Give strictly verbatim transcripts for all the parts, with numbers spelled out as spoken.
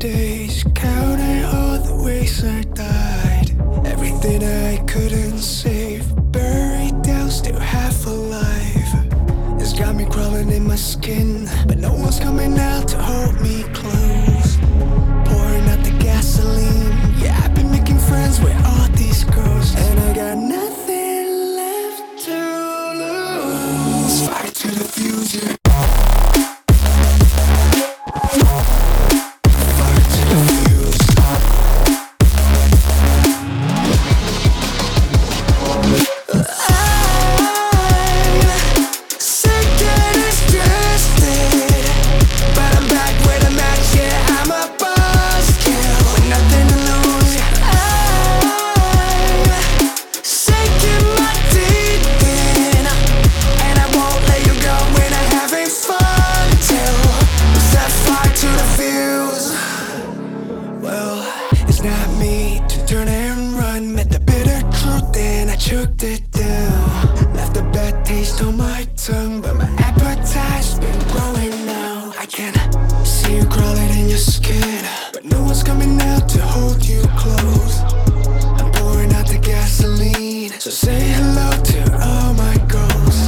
days, counting all the ways I died. Everything I couldn't save, buried down, still half alive. It's got me crawling in my skin, but no one's coming out to hold me close. Pouring out the gasoline, yeah, I've been making friends with all these girls, and I got nothing left to lose. Fight to the future. It's not me to turn and run. Met the bitter truth and I choked it down. Left a bad taste on my tongue, but my appetite's been growing now. I can see you crawling in your skin, but no one's coming out to hold you close. I'm pouring out the gasoline, so say hello to all my ghosts.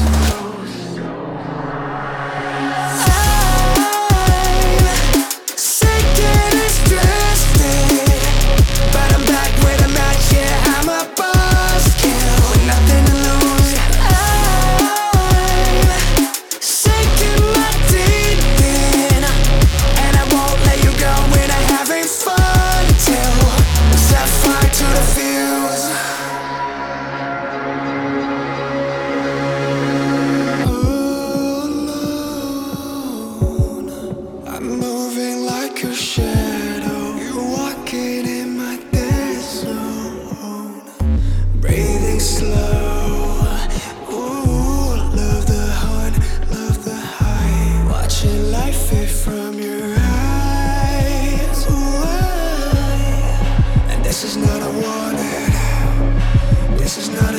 Moving like a shadow, you're walking in my dead zone. Breathing slow, ooh, love the hunt, love the high. Watching life fade from your eyes, ooh, and this is not a warning, this is not